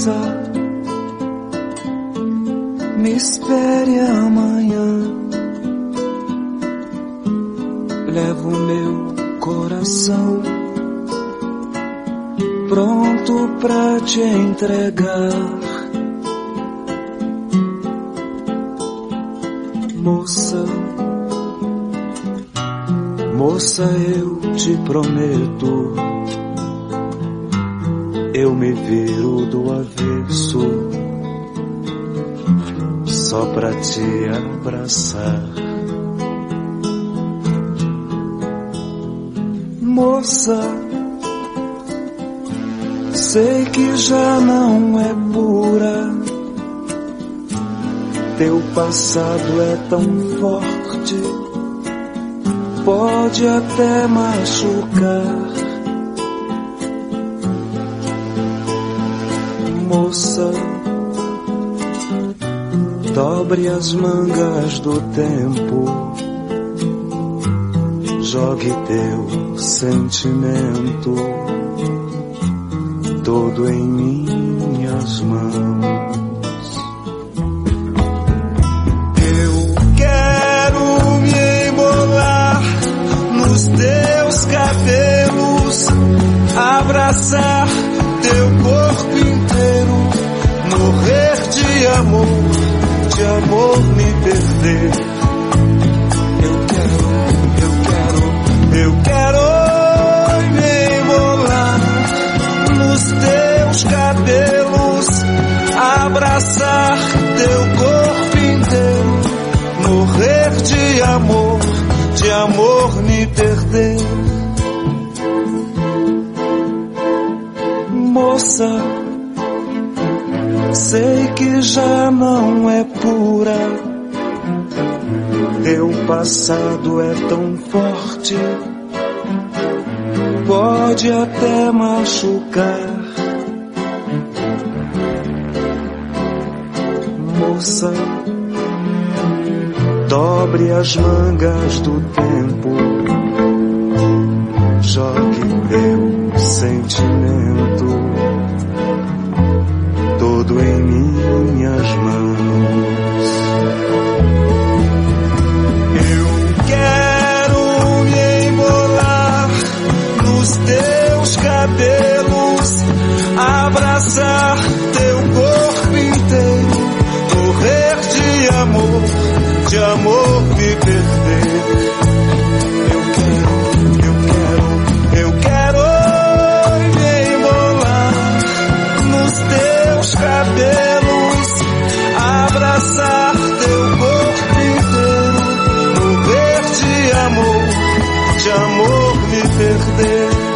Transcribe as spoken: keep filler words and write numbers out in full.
Moça, me espere amanhã. Levo meu coração pronto pra te entregar. Moça, moça, eu te prometo, eu me viro do avesso só pra te abraçar. Moça, sei que já não é pura, teu passado é tão forte, pode até machucar. Moça, dobre as mangas do tempo, jogue teu sentimento todo em minhas mãos. Eu quero me embolar nos teus cabelos, abraçar teu corpo inteiro, morrer de amor, de amor me perder. Eu quero me embolar nos teus cabelos, abraçar teu corpo inteiro, morrer de amor, de amor me perder. Moça, sei que já não é pura, teu passado é tão forte, pode até machucar. Moça, dobre as mangas do tempo, jogue teu sentimento todo em minhas mãos. Teus cabelos, abraçar teu corpo inteiro, morrer de amor, de amor me perder. Eu quero, eu quero, eu quero me embolar nos teus cabelos, abraçar teu corpo inteiro, morrer de amor, de amor me perder.